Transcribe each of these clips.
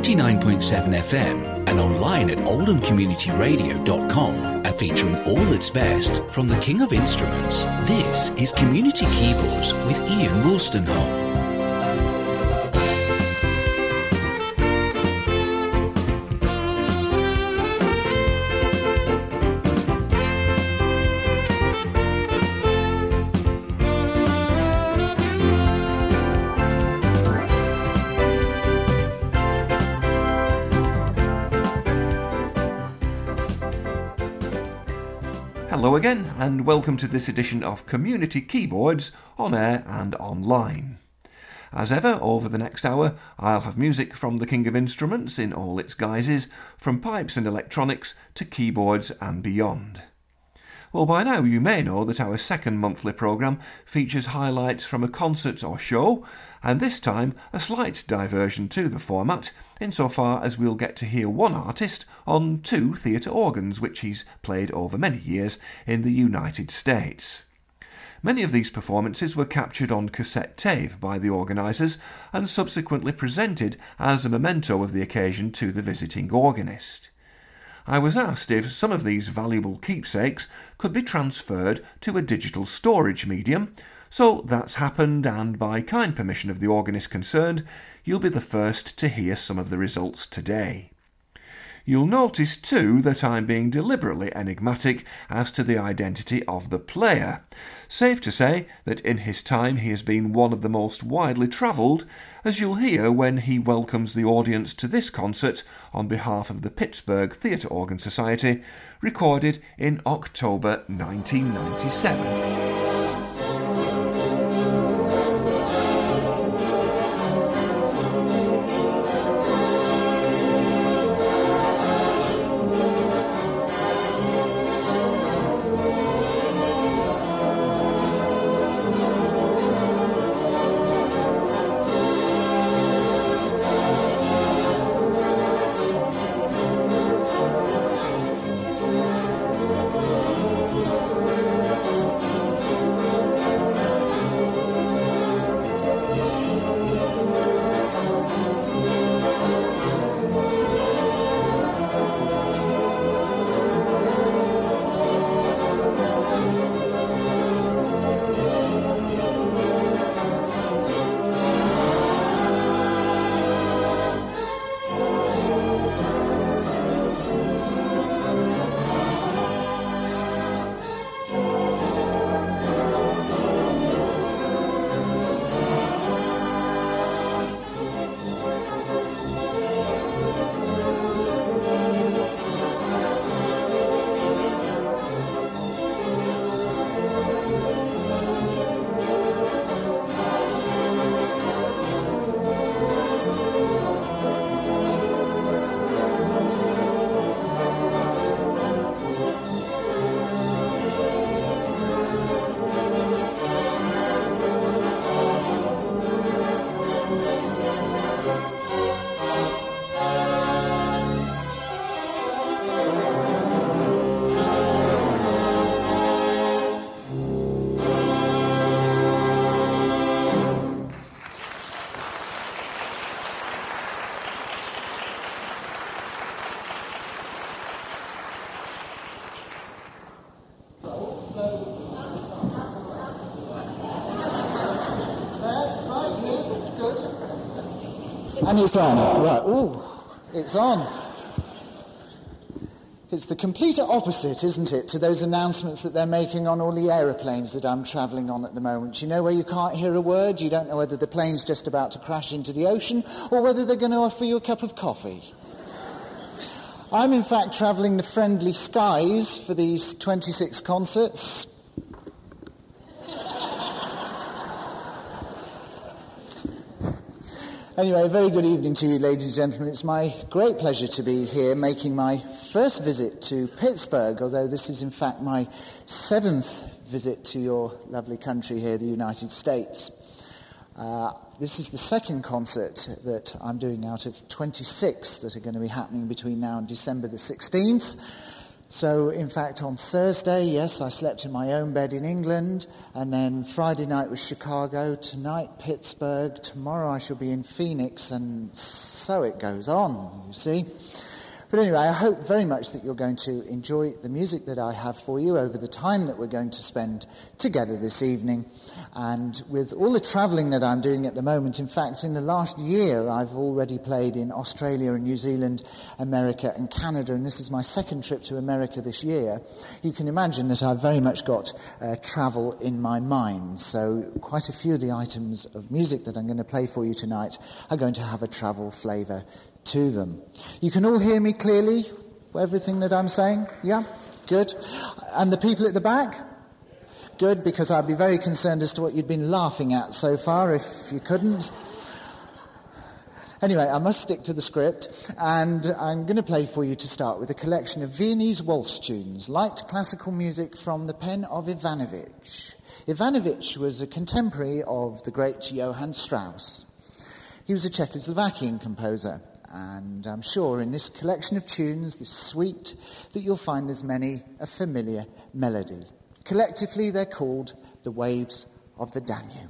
99.7 FM and online at oldhamcommunityradio.com, and featuring all that's best from the King of Instruments. This is Community Keyboards with Ian Woolstenholme. Hello again, and welcome to this edition of Community Keyboards on air and online. As ever, over the next hour, I'll have music from the King of Instruments in all its guises, from pipes and electronics to keyboards and beyond. Well, by now you may know that our second monthly programme features highlights from a concert or show, and this time a slight diversion to the format, insofar as we'll get to hear one artist on two theatre organs which he's played over many years in the United States. Many of these performances were captured on cassette tape by the organisers and subsequently presented as a memento of the occasion to the visiting organist. I was asked if some of these valuable keepsakes could be transferred to a digital storage medium, so that's happened, and by kind permission of the organist concerned, you'll be the first to hear some of the results today. You'll notice too that I'm being deliberately enigmatic as to the identity of the player. Safe to say that in his time he has been one of the most widely travelled, as you'll hear when he welcomes the audience to this concert on behalf of the Pittsburgh Theatre Organ Society, recorded in October 1997. And it's on. Right. Ooh, it's on. It's the complete opposite, isn't it, to those announcements that they're making on all the aeroplanes that I'm travelling on at the moment. You know, where you can't hear a word, you don't know whether the plane's just about to crash into the ocean or whether they're going to offer you a cup of coffee. I'm in fact travelling the friendly skies for these 26 concerts. Anyway, a very good evening to you, ladies and gentlemen. It's my great pleasure to be here making my first visit to Pittsburgh, although this is in fact my 7th visit to your lovely country here, the United States. This is the second concert that I'm doing out of 26 that are going to be happening between now and December the 16th. So, in fact, on Thursday, yes, I slept in my own bed in England, and then Friday night was Chicago, tonight Pittsburgh, tomorrow I shall be in Phoenix, and so it goes on, you see. But anyway, I hope very much that you're going to enjoy the music that I have for you over the time that we're going to spend together this evening. And with all the travelling that I'm doing at the moment, in fact, in the last year, I've already played in Australia and New Zealand, America and Canada, and this is my second trip to America this year. You can imagine that I've very much got travel in my mind. So quite a few of the items of music that I'm going to play for you tonight are going to have a travel flavour to them. You can all hear me clearly, everything that I'm saying? Yeah? Good. And the people at the back? Good, because I'd be very concerned as to what you'd been laughing at so far if you couldn't. Anyway, I must stick to the script, and I'm going to play for you to start with a collection of Viennese waltz tunes, light classical music from the pen of Ivanovic. Ivanovic was a contemporary of the great Johann Strauss. He was a Czechoslovakian composer. And I'm sure in this collection of tunes, this suite, that you'll find there's many a familiar melody. Collectively, they're called the Waves of the Danube.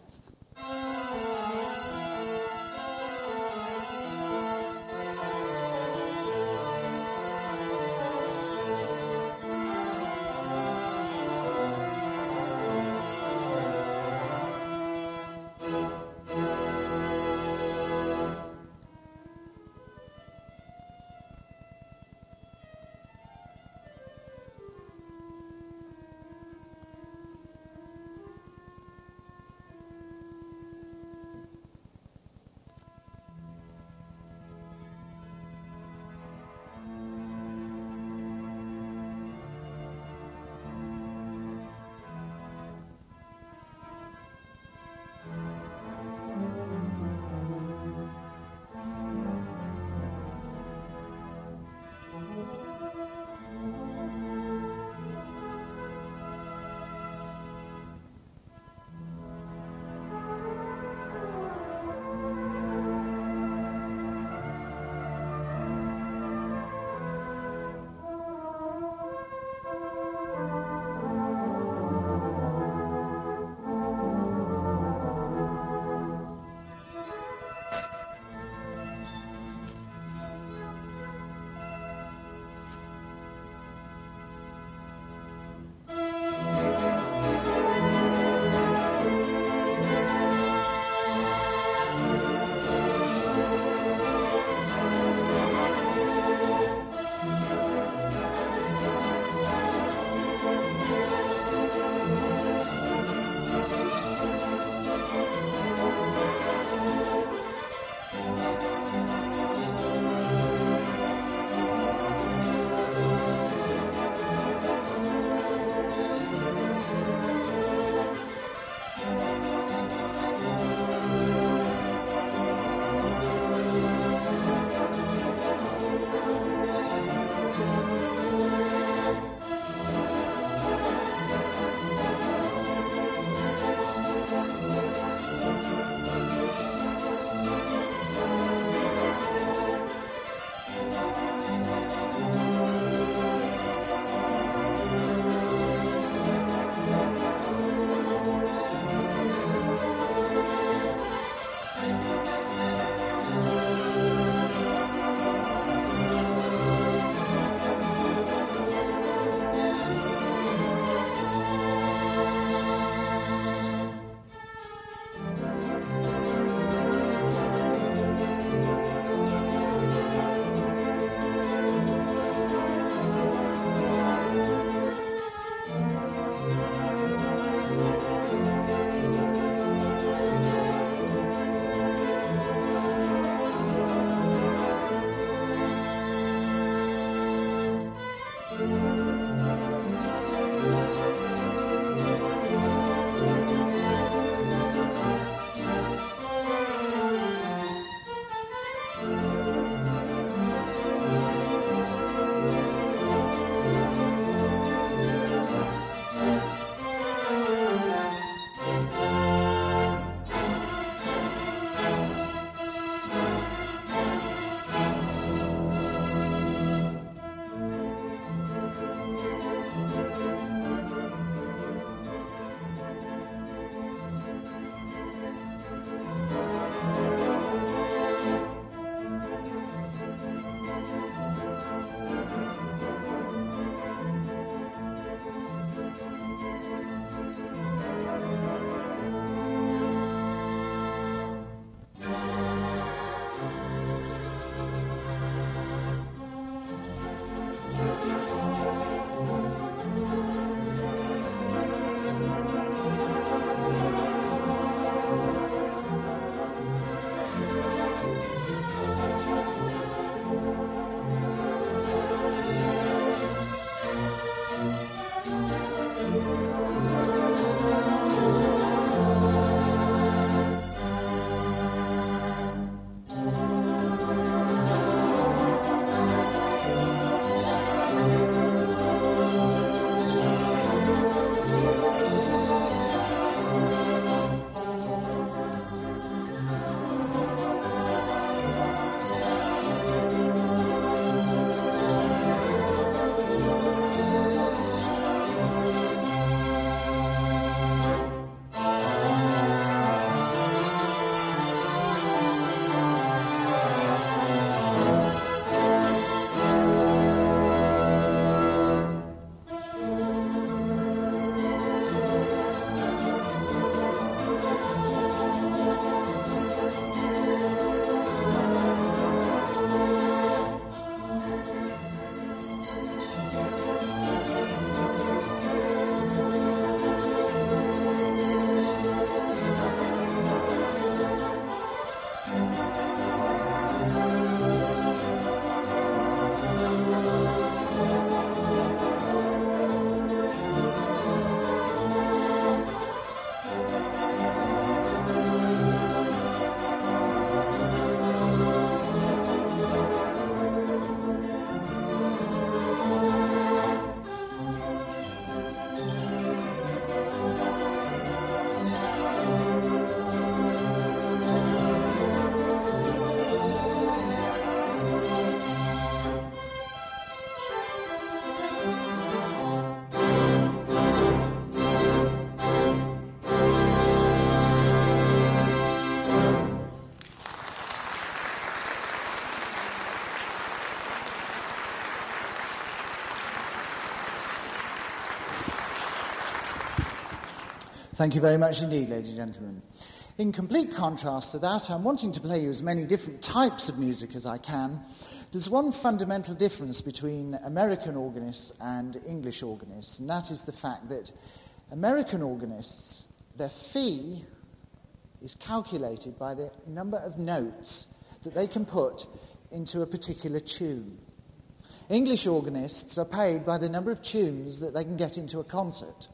Thank you very much indeed, ladies and gentlemen. In complete contrast to that, I'm wanting to play you as many different types of music as I can. There's one fundamental difference between American organists and English organists, and that is the fact that American organists, their fee is calculated by the number of notes that they can put into a particular tune. English organists are paid by the number of tunes that they can get into a concert.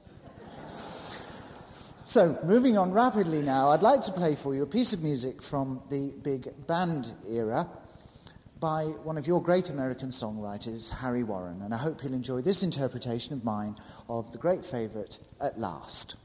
So, moving on rapidly now, I'd like to play for you a piece of music from the big band era by one of your great American songwriters, Harry Warren, and I hope you'll enjoy this interpretation of mine of the great favourite, At Last.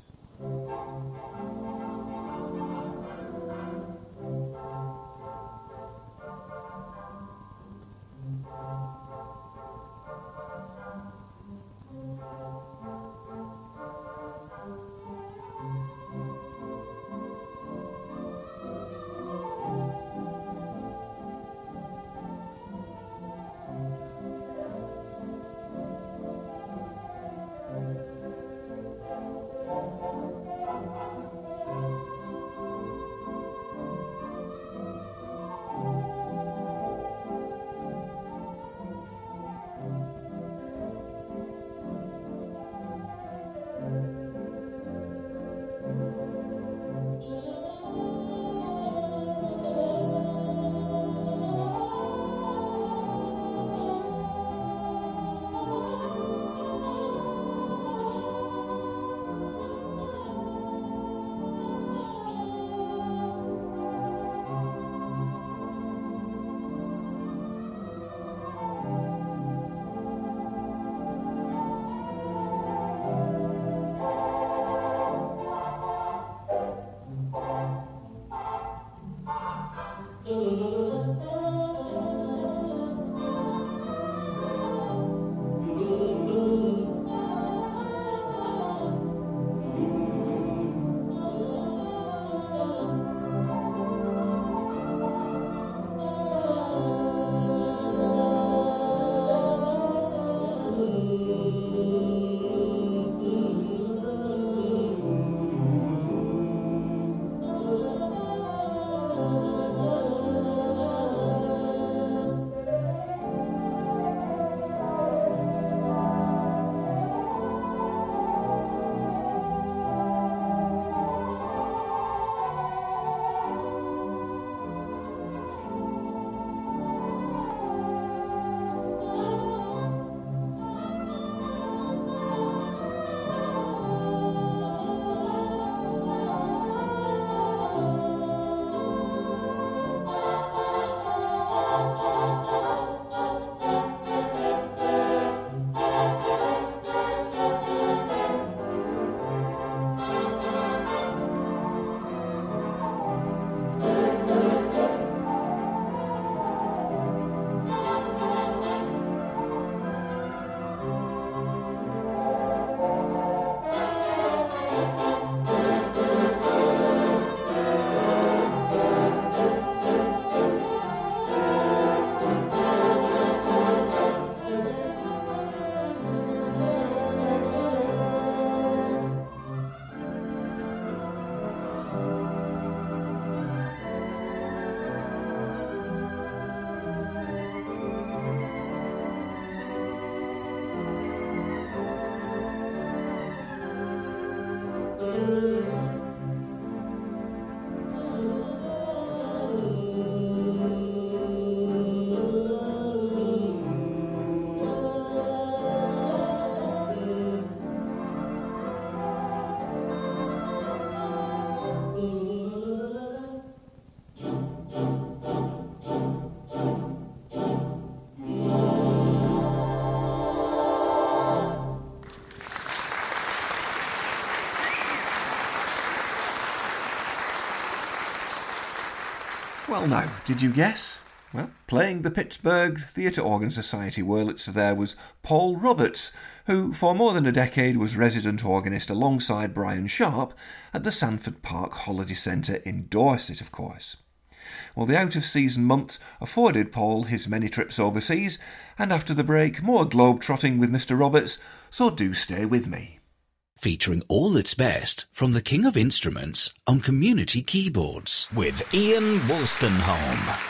Well now, did you guess? Well, playing the Pittsburgh Theatre Organ Society Wurlitzer there was Paul Roberts, who for more than a decade was resident organist alongside Brian Sharp at the Sanford Park Holiday Centre in Dorset, of course. Well, the out-of-season months afforded Paul his many trips overseas, and after the break, more globe-trotting with Mr. Roberts, so do stay with me. featuring all that's best from the King of Instruments on Community Keyboards. With Ian Wolstenholme.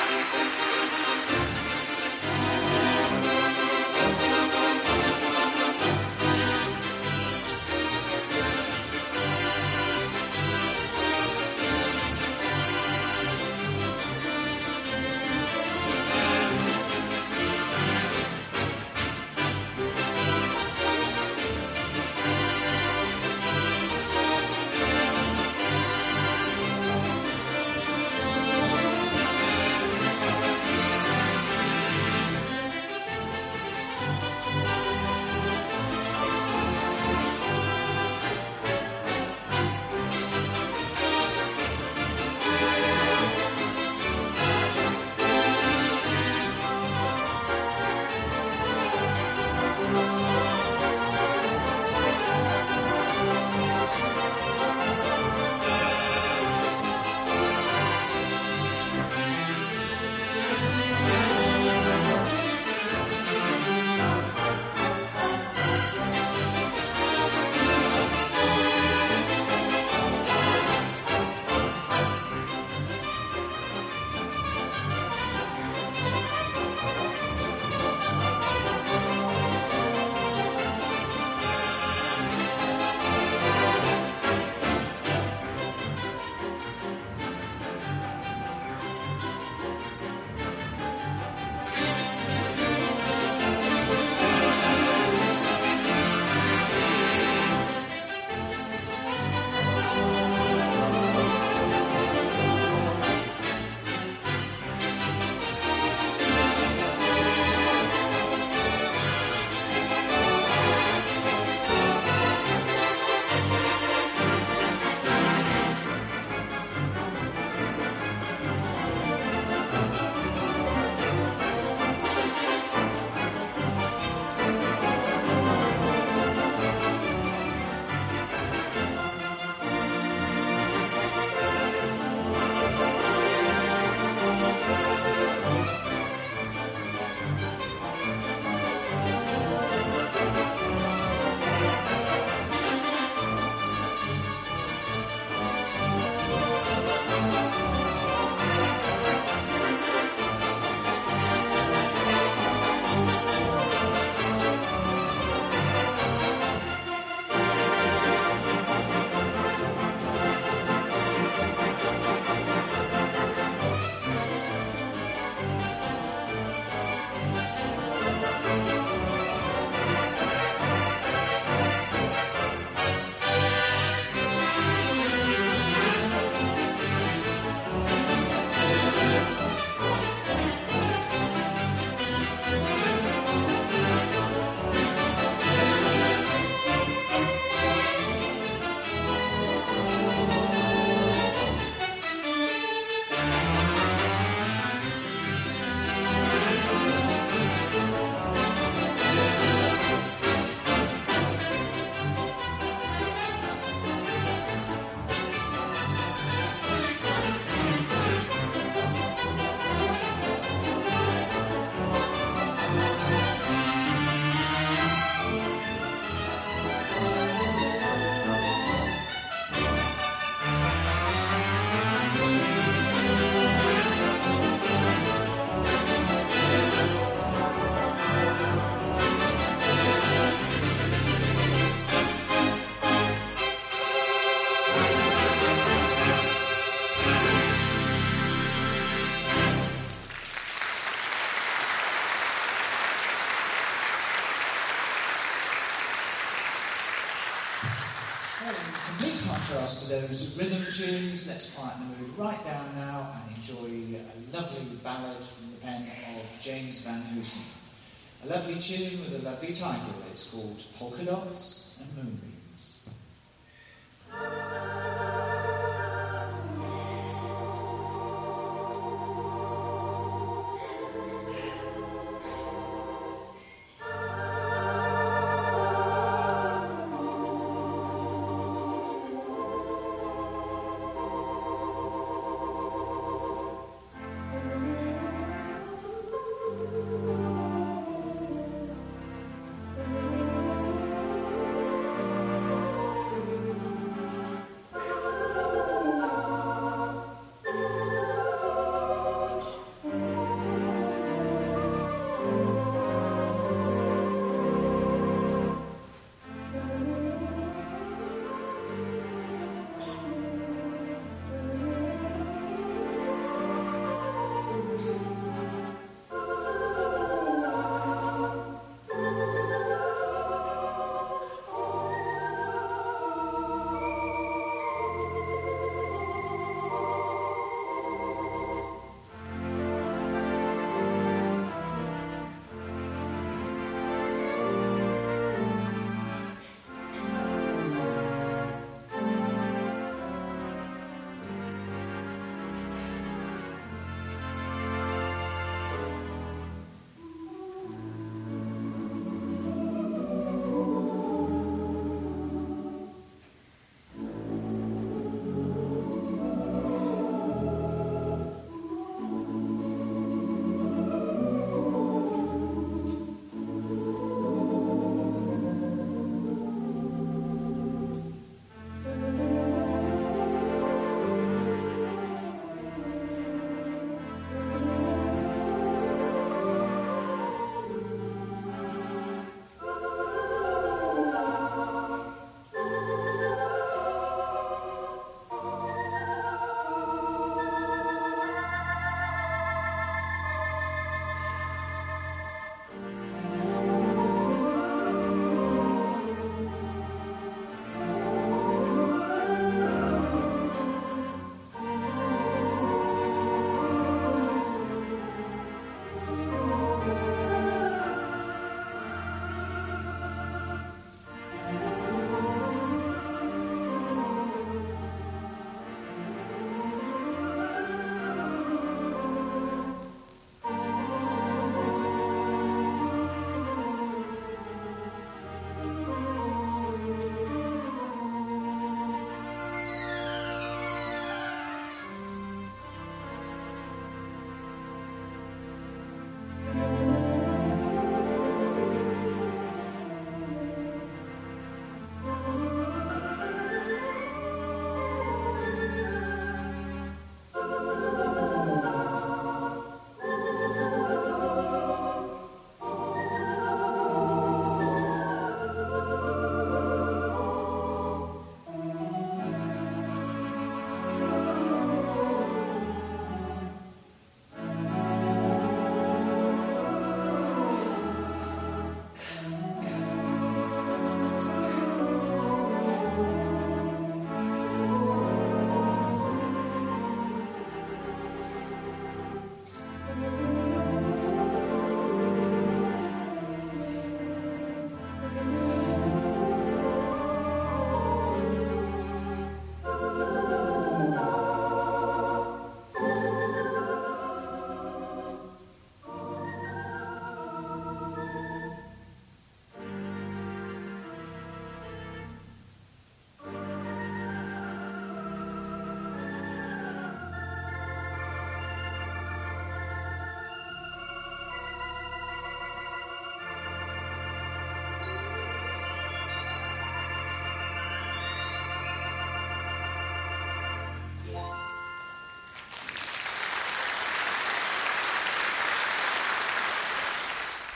To those rhythm tunes, let's quieten the mood right down now and enjoy a lovely ballad from the pen of James Van Hoosen. A lovely tune with a lovely title. It's called Polka Dots and Moonbeams.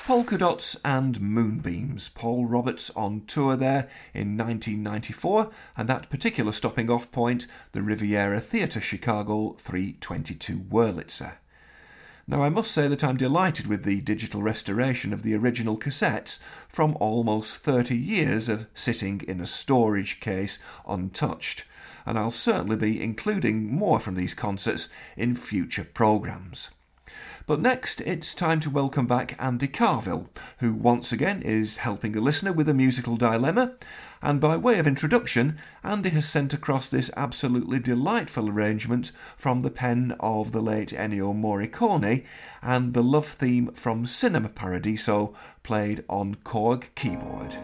Polka Dots and Moonbeams. Paul Roberts on tour there in 1994, and that particular stopping off point, the Riviera Theatre Chicago 322 Wurlitzer. Now, I must say that I'm delighted with the digital restoration of the original cassettes from almost 30 years of sitting in a storage case untouched, and I'll certainly be including more from these concerts in future programmes. But next, it's time to welcome back Andy Carville, who once again is helping a listener with a musical dilemma. And by way of introduction, Andy has sent across this absolutely delightful arrangement from the pen of the late Ennio Morricone and the love theme from Cinema Paradiso, played on Korg keyboard.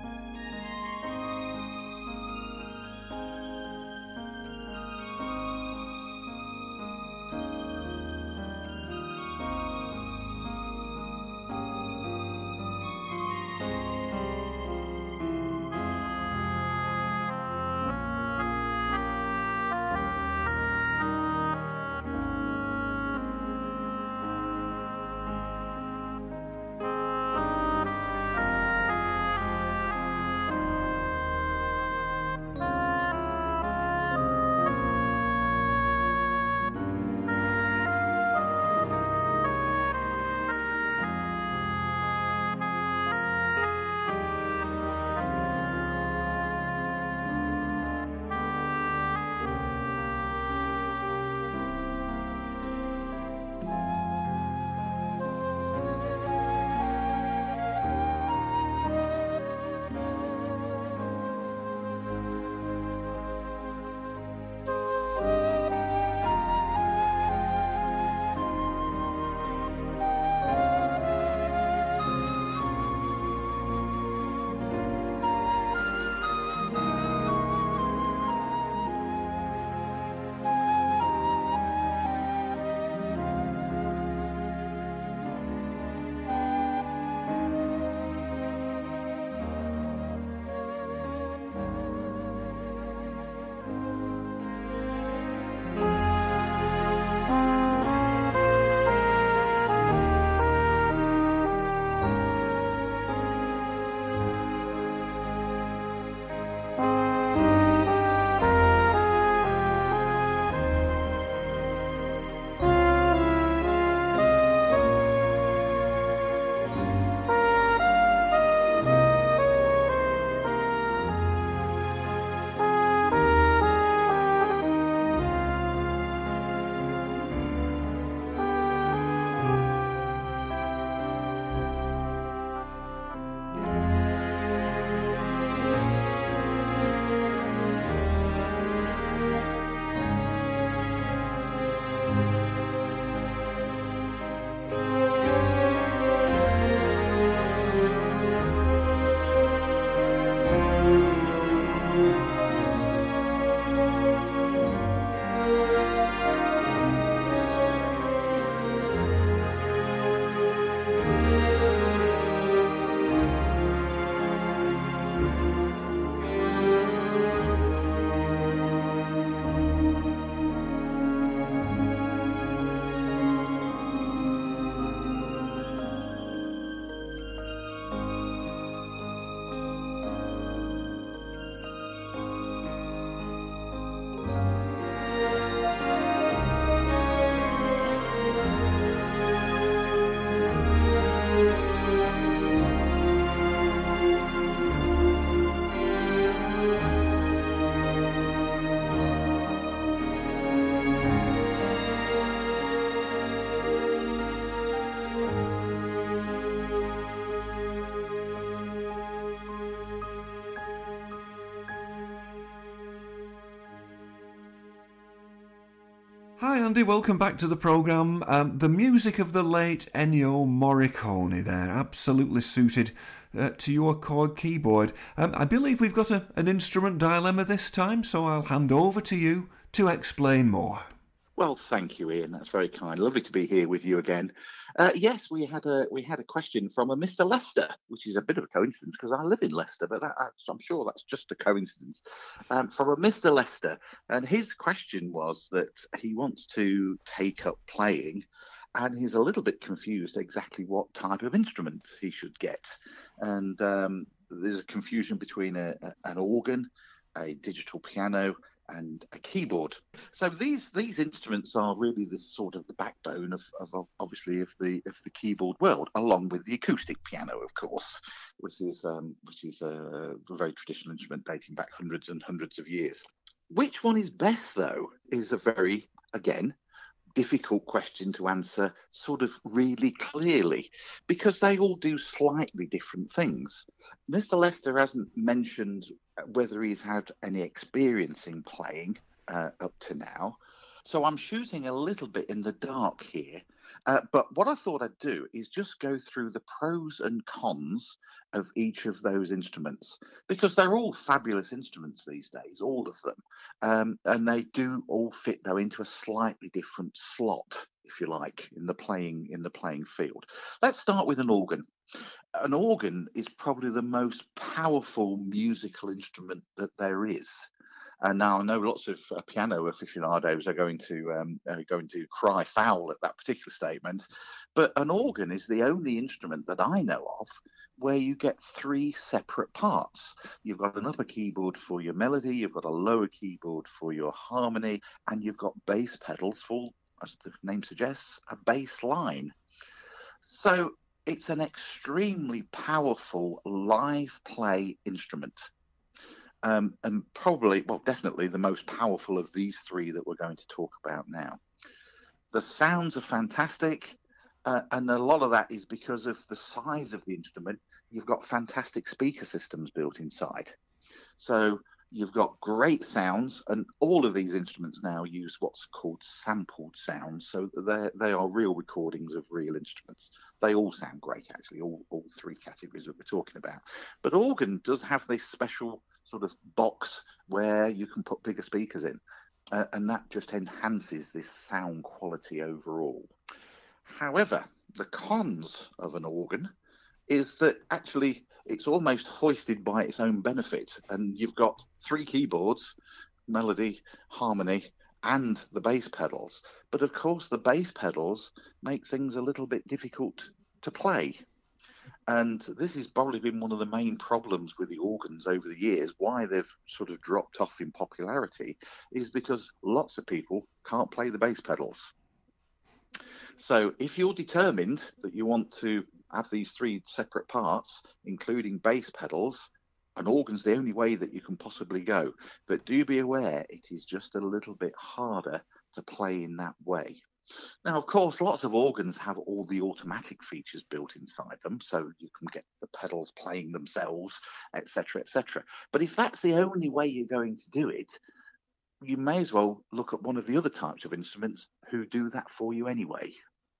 Hi Andy, welcome back to the programme. The music of the late Ennio Morricone there, absolutely suited to your Korg keyboard. I believe we've got an instrument dilemma this time, so I'll hand over to you to explain more. Well, thank you, Ian. That's very kind. Lovely to be here with you again. Yes, we had a question from a Mr. Lester, which is a bit of a coincidence because I live in Leicester, but I'm sure that's just a coincidence. From a Mr. Lester, and his question was that he wants to take up playing, and he's a little bit confused exactly what type of instrument he should get. And there's a confusion between an organ, a digital piano, and a keyboard. So these instruments are really the sort of the backbone of obviously of the keyboard world, along with the acoustic piano, of course, which is a very traditional instrument dating back hundreds and hundreds of years. Which one is best, though, is a very, again, difficult question to answer sort of really clearly, because they all do slightly different things. Mr. Lester hasn't mentioned whether he's had any experience in playing up to now, so I'm shooting a little bit in the dark here. But what I thought I'd do is just go through the pros and cons of each of those instruments, because they're all fabulous instruments these days, all of them. And they do all fit, though, into a slightly different slot, if you like, in the playing field. Let's start with an organ. An organ is probably the most powerful musical instrument that there is. And now I know lots of piano aficionados are going to cry foul at that particular statement, but an organ is the only instrument that I know of where you get three separate parts. You've got an upper keyboard for your melody, you've got a lower keyboard for your harmony, and you've got bass pedals for, as the name suggests, a bass line. So it's an extremely powerful live play instrument. And probably, well, definitely the most powerful of these three that we're going to talk about now. The sounds are fantastic, and a lot of that is because of the size of the instrument. You've got fantastic speaker systems built inside. So you've got great sounds, and all of these instruments now use what's called sampled sounds. So they are real recordings of real instruments. They all sound great, actually, all three categories that we're talking about. But organ does have this special sort of box where you can put bigger speakers in, and that just enhances this sound quality overall. However, the cons of an organ is that actually it's almost hoisted by its own benefit, and you've got three keyboards, melody, harmony, and the bass pedals. But of course the bass pedals make things a little bit difficult to play. And this has probably been one of the main problems with the organs over the years, why they've sort of dropped off in popularity, is because lots of people can't play the bass pedals. So if you're determined that you want to have these three separate parts, including bass pedals, an organ's the only way that you can possibly go. But do be aware, it is just a little bit harder to play in that way. Now, of course, lots of organs have all the automatic features built inside them, so you can get the pedals playing themselves, etc., etc. But if that's the only way you're going to do it, you may as well look at one of the other types of instruments who do that for you anyway.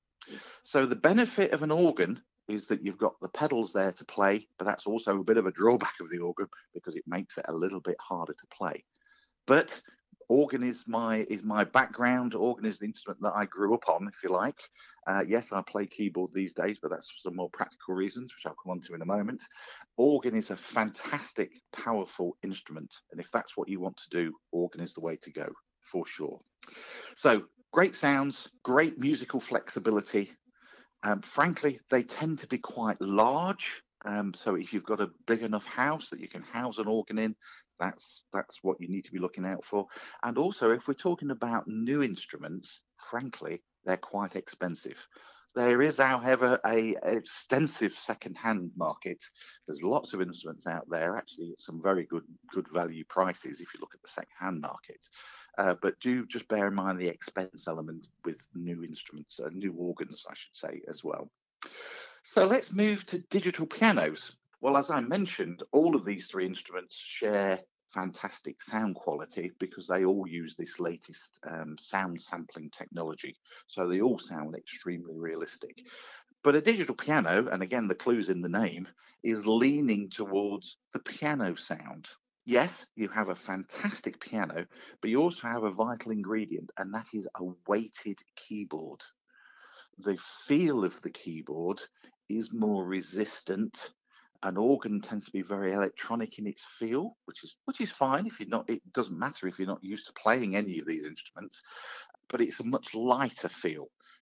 So the benefit of an organ is that you've got the pedals there to play, but that's also a bit of a drawback of the organ because it makes it a little bit harder to play. But organ is my background. Organ is the instrument that I grew up on, if you like. Yes, I play keyboard these days, but that's for some more practical reasons, which I'll come on to in a moment. Organ is a fantastic, powerful instrument. And if that's what you want to do, organ is the way to go, for sure. So great sounds, great musical flexibility. Frankly, they tend to be quite large. So if you've got a big enough house that you can house an organ in, that's what you need to be looking out for. And also, if we're talking about new instruments, frankly, they're quite expensive. There is, however, an extensive second-hand market. There's lots of instruments out there, actually, at some very good value prices if you look at the second-hand market. But do just bear in mind the expense element with new instruments, new organs, I should say, as well. So let's move to digital pianos. Well, as I mentioned, all of these three instruments share fantastic sound quality because they all use this latest sound sampling technology. So they all sound extremely realistic. But a digital piano, and again, the clue's in the name, is leaning towards the piano sound. Yes, you have a fantastic piano, but you also have a vital ingredient, and that is a weighted keyboard. The feel of the keyboard is more resistant. An organ tends to be very electronic in its feel, which is fine if you're not. It doesn't matter if you're not used to playing any of these instruments, but it's a much lighter feel.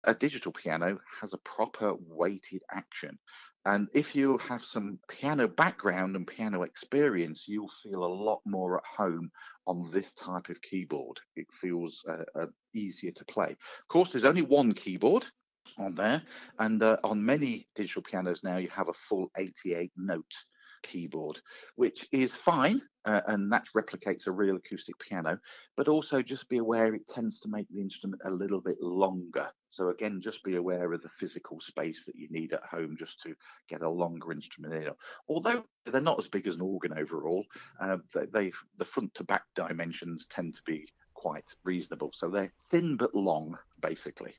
a digital piano has a proper weighted action. And if you have some piano background and piano experience, you'll feel a lot more at home on this type of keyboard. It feels easier to play. Of course, there's only one keyboard on there, and on many digital pianos now you have a full 88 note keyboard, which is fine, and that replicates a real acoustic piano, but also just be aware it tends to make the instrument a little bit longer. So again, just be aware of the physical space that you need at home just to get a longer instrument in. Although they're not as big as an organ overall, the front to back dimensions tend to be quite reasonable. So they're thin but long, basically.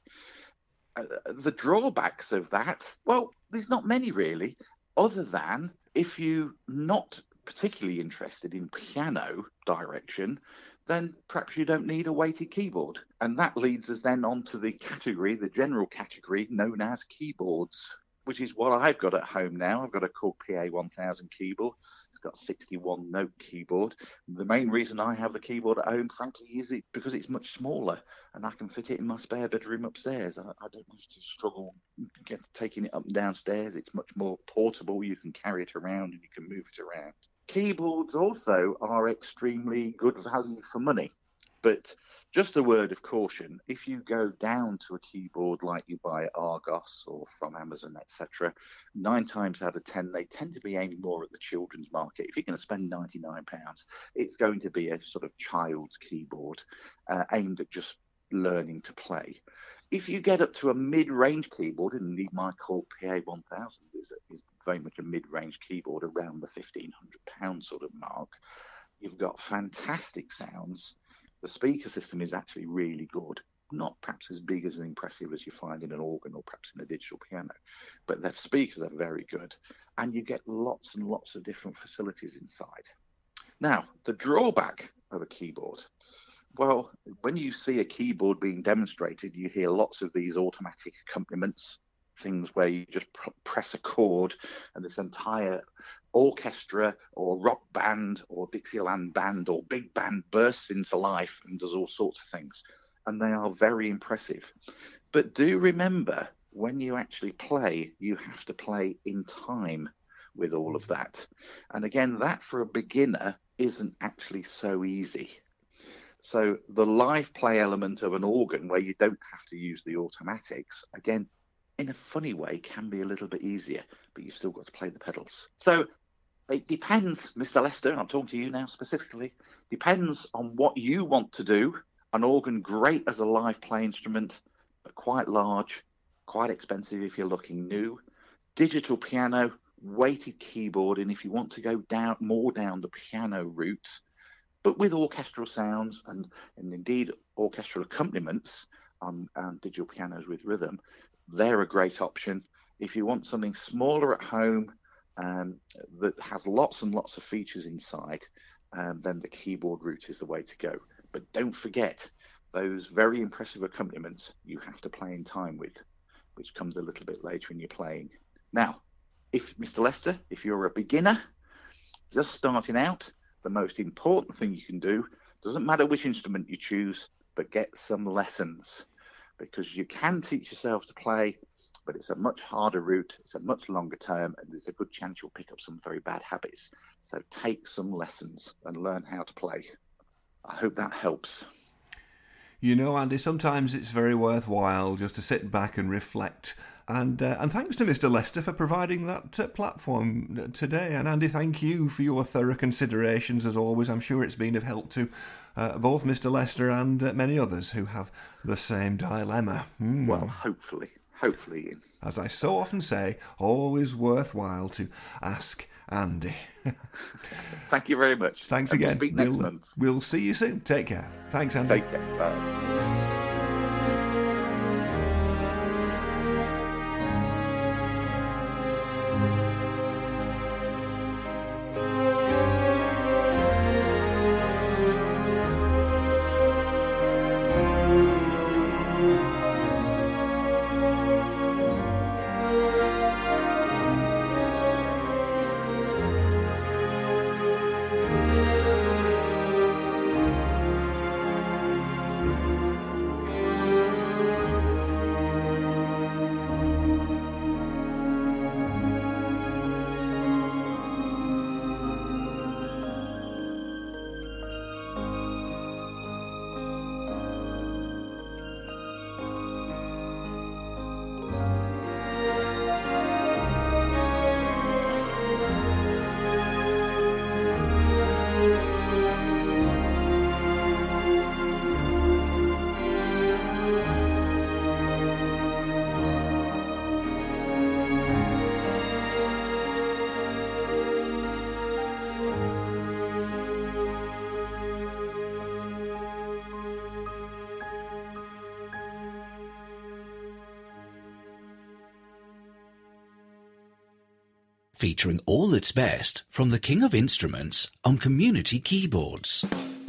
The drawbacks of that, well, there's not many really, other than if you're not particularly interested in piano direction, then perhaps you don't need a weighted keyboard. And that leads us then on to the category, the general category known as keyboards, which is what I've got at home now. I've got a Korg PA1000 keyboard. It's got a 61 note keyboard. The main reason I have the keyboard at home, frankly, is because it's much smaller and I can fit it in my spare bedroom upstairs. I don't have to struggle taking it up and downstairs. It's much more portable. You can carry it around and you can move it around. Keyboards also are extremely good value for money, but just a word of caution, if you go down to a keyboard like you buy at Argos or from Amazon, etc., 9 times out of 10, they tend to be aiming more at the children's market. If you're going to spend £99, it's going to be a sort of child's keyboard aimed at just learning to play. If you get up to a mid-range keyboard, and indeed my Korg PA1000 is very much a mid-range keyboard around the £1,500 sort of mark, you've got fantastic sounds. The speaker system is actually really good, not perhaps as big as and impressive as you find in an organ or perhaps in a digital piano, but their speakers are very good, and you get lots and lots of different facilities inside. Now, the drawback of a keyboard. Well, when you see a keyboard being demonstrated, you hear lots of these automatic accompaniments, things where you just press a chord and this entire orchestra or rock band or Dixieland band or big band bursts into life and does all sorts of things. And they are very impressive. But do remember, when you actually play, you have to play in time with all of that. And again, that for a beginner isn't actually so easy. So the live play element of an organ where you don't have to use the automatics, again, in a funny way, can be a little bit easier, but you've still got to play the pedals. So it depends, Mr. Lester, I'm talking to you now specifically, depends on what you want to do. An organ, great as a live play instrument, but quite large, quite expensive if you're looking new. Digital piano, weighted keyboard, and if you want to go more down the piano route, but with orchestral sounds and indeed orchestral accompaniments on digital pianos with rhythm, they're a great option. If you want something smaller at home that has lots and lots of features inside, then the keyboard route is the way to go. But don't forget, those very impressive accompaniments you have to play in time with, which comes a little bit later in your playing. Now, if Mr. Lester, if you're a beginner, just starting out, the most important thing you can do, doesn't matter which instrument you choose, but get some lessons. Because you can teach yourself to play, but it's a much harder route, it's a much longer term, and there's a good chance you'll pick up some very bad habits. So take some lessons and learn how to play. I hope that helps. You know, Andy, sometimes it's very worthwhile just to sit back and reflect. And thanks to Mr. Lester for providing that platform today. And Andy, thank you for your thorough considerations as always. I'm sure it's been of help to both Mr. Lester and many others who have the same dilemma. Well, hopefully, Ian. As I so often say, always worthwhile to ask Andy. Thank you very much. Thanks again. We'll speak next month. We'll see you soon. Take care. Thanks, Andy. Take care. Bye. featuring all that's best from the King of Instruments on Community Keyboards.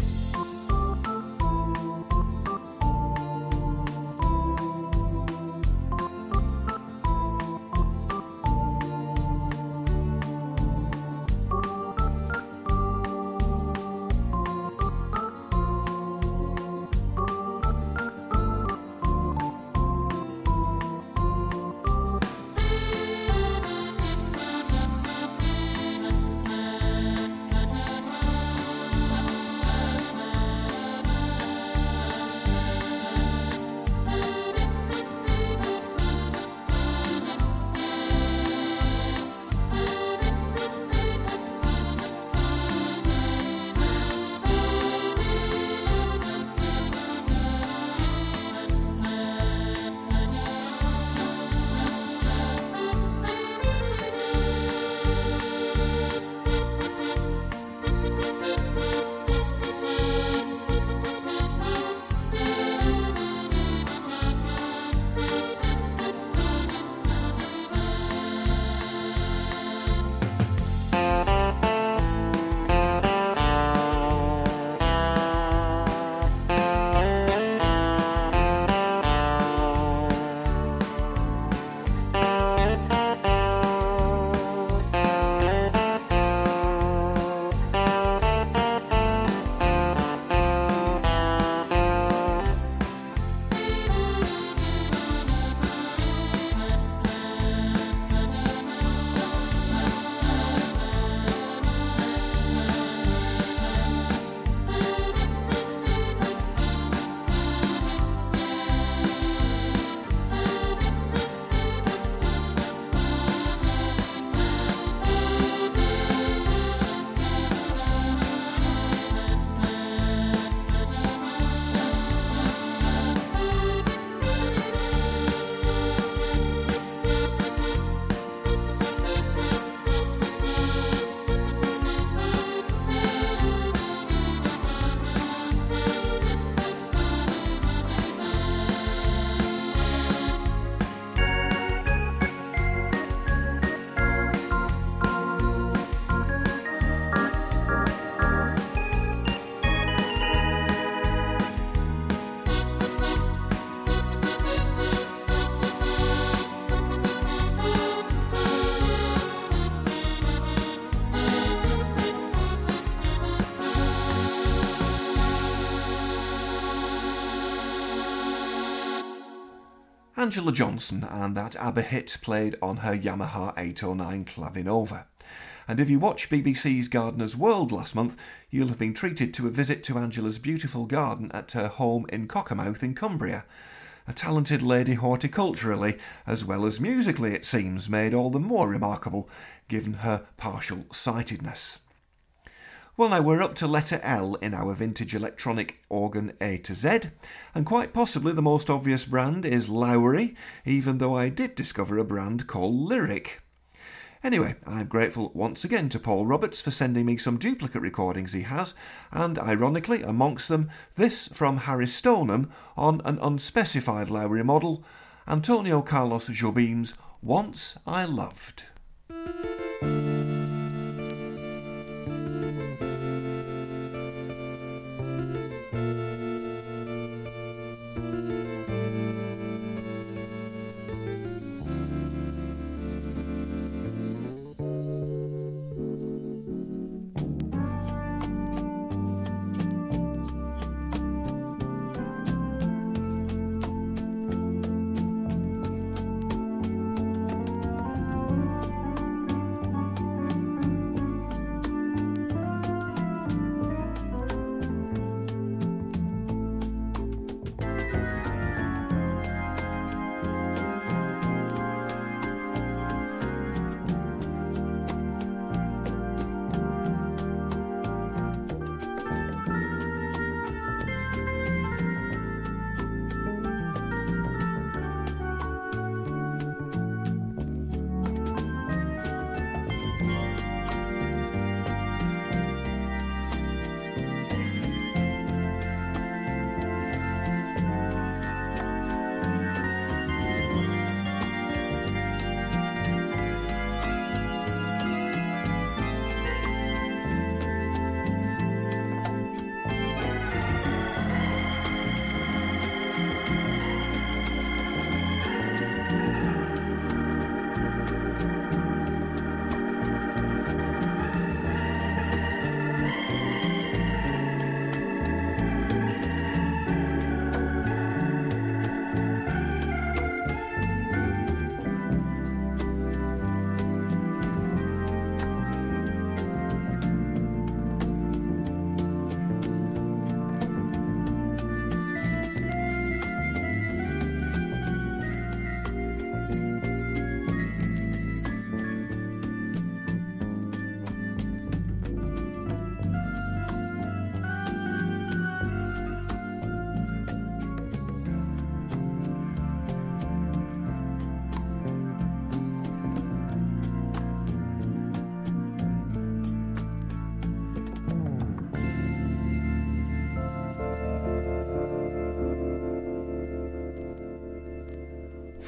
Angela Johnson and that ABBA hit played on her Yamaha 809 Clavinova. And if you watched BBC's Gardener's World last month, you'll have been treated to a visit to Angela's beautiful garden at her home in Cockermouth in Cumbria. A talented lady horticulturally, as well as musically it seems, made all the more remarkable given her partial sightedness. Well, now we're up to letter L in our vintage electronic organ A to Z, and quite possibly the most obvious brand is Lowrey, even though I did discover a brand called Lyric. Anyway, I'm grateful once again to Paul Roberts for sending me some duplicate recordings he has, and ironically, amongst them, this from Harry Stoneham on an unspecified Lowrey model, Antonio Carlos Jobim's Once I Loved.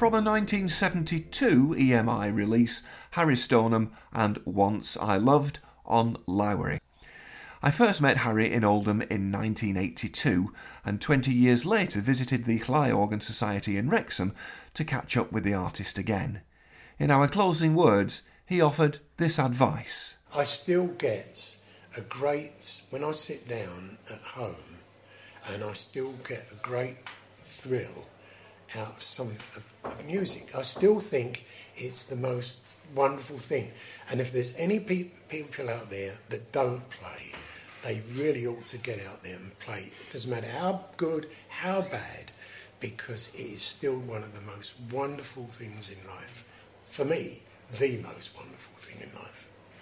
From a 1972 EMI release, Harry Stoneham and Once I Loved on Lowry. I first met Harry in Oldham in 1982 and 20 years later visited the Llai Organ Society in Wrexham to catch up with the artist again. In our closing words, he offered this advice. I still get when I sit down at home, and I still get a great thrill out of music. I still think it's the most wonderful thing. And if there's any people out there that don't play, they really ought to get out there and play. It doesn't matter how good, how bad, because it is still one of the most wonderful things in life. For me, the most wonderful thing in life.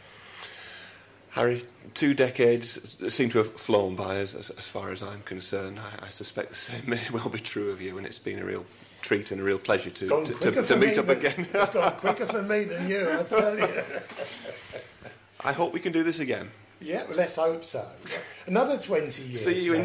Harry, 2 decades seem to have flown by as far as I'm concerned. I suspect the same may well be true of you, and it's been a real treat and a real pleasure to meet up again. It's gone quicker for me than you, I tell you. I hope we can do this again. Yeah, well, let's hope so. Another 20 years. See you in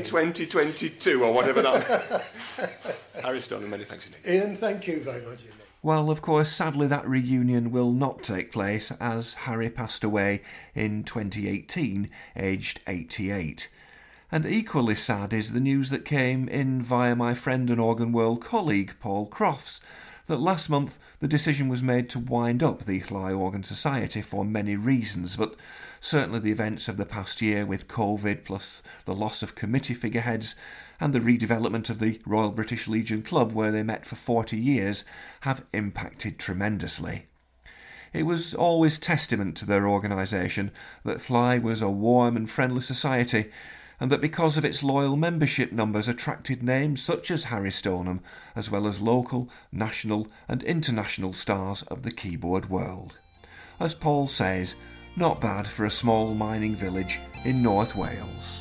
2022 or whatever that. Harry Stoneham, many thanks indeed. Ian, thank you very much indeed. Well, of course, sadly that reunion will not take place as Harry passed away in 2018, aged 88. And equally sad is the news that came in via my friend and Organ World colleague Paul Crofts, that last month the decision was made to wind up the Llai Organ Society for many reasons, but certainly the events of the past year with COVID plus the loss of committee figureheads and the redevelopment of the Royal British Legion Club where they met for 40 years have impacted tremendously. It was always testament to their organisation that Llai was a warm and friendly society, and that because of its loyal membership numbers attracted names such as Harry Stoneham, as well as local, national and international stars of the keyboard world. As Paul says, not bad for a small mining village in North Wales.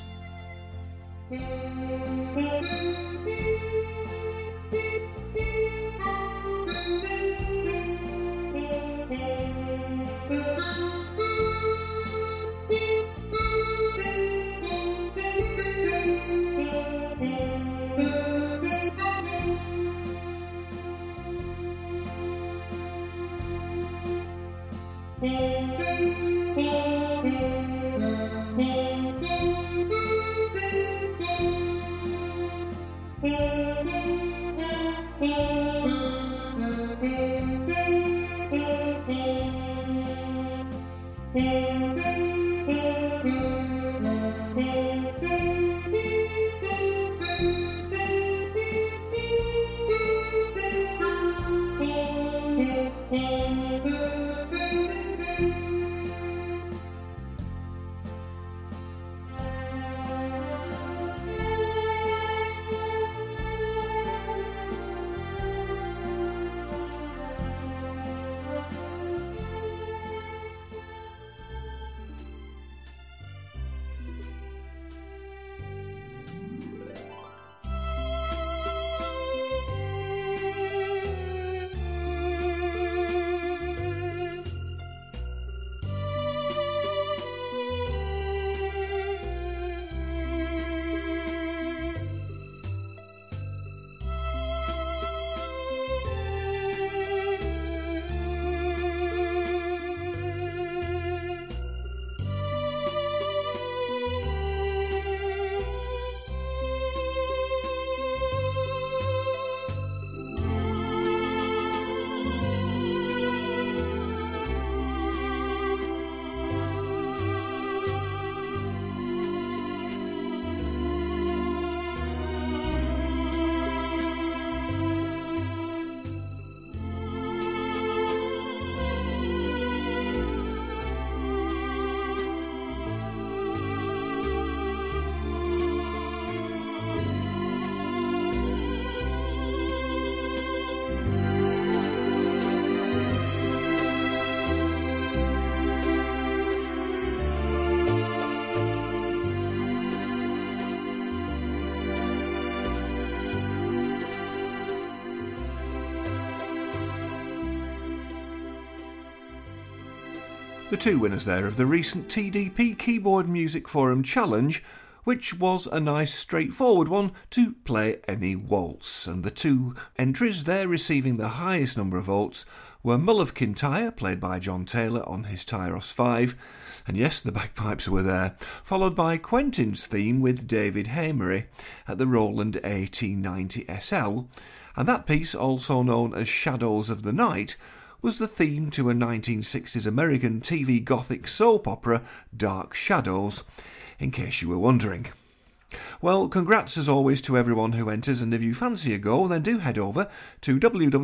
The 2 winners there of the recent TDP Keyboard Music Forum Challenge which was a nice straightforward one to play any waltz, and the two entries there receiving the highest number of votes were Mull of Kintyre, played by John Taylor on his Tyros 5, and yes, the bagpipes were there, followed by Quentin's theme with David Hamery at the Roland AT90 SL, and that piece, also known as Shadows of the Night, was the theme to a 1960s American TV gothic soap opera, Dark Shadows, in case you were wondering. Well, congrats as always to everyone who enters, and if you fancy a go, then do head over to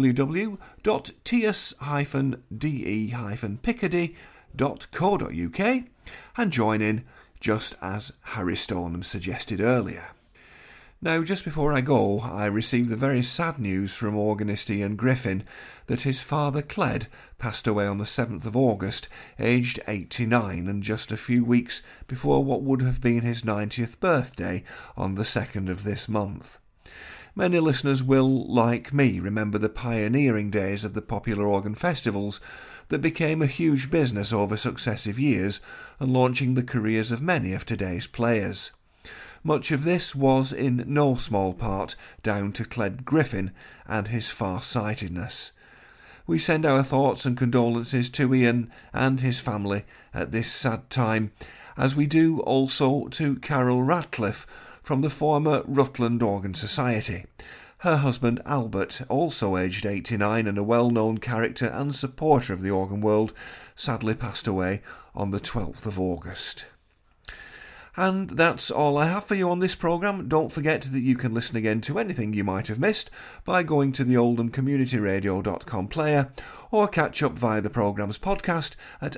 www.ts-de-picardy.co.uk and join in, just as Harry Stoneham suggested earlier. Now, just before I go, I received the very sad news from organist Ian Griffin that his father Cled passed away on the 7th of August, aged 89, and just a few weeks before what would have been his 90th birthday on the 2nd of this month. Many listeners will, like me, remember the pioneering days of the popular organ festivals that became a huge business over successive years and launching the careers of many of today's players. Much of this was in no small part down to Cled Griffin and his far-sightedness. We send our thoughts and condolences to Ian and his family at this sad time, as we do also to Carol Ratcliffe from the former Rutland Organ Society. Her husband Albert, also aged 89 and a well-known character and supporter of the organ world, sadly passed away on the 12th of August. And that's all I have for you on this programme. Don't forget that you can listen again to anything you might have missed by going to the oldhamcommunityradio.com player or catch up via the programme's podcast at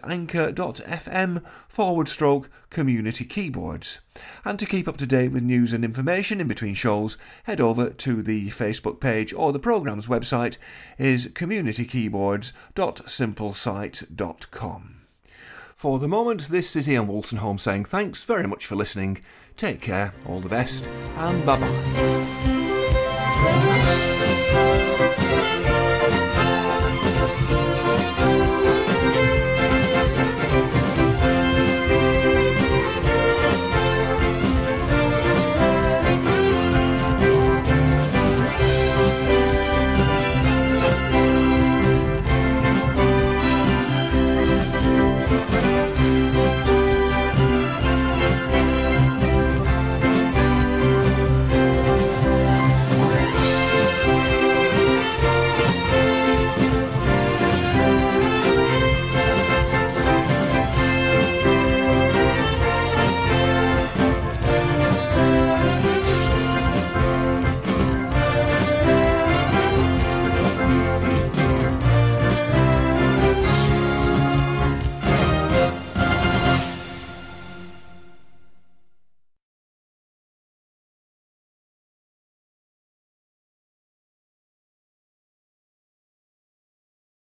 anchor.fm/community keyboards. And to keep up to date with news and information in between shows, head over to the Facebook page, or the programme's website is communitykeyboards.simplesite.com. For the moment, this is Ian Wolstenholme saying thanks very much for listening, take care, all the best, and bye-bye.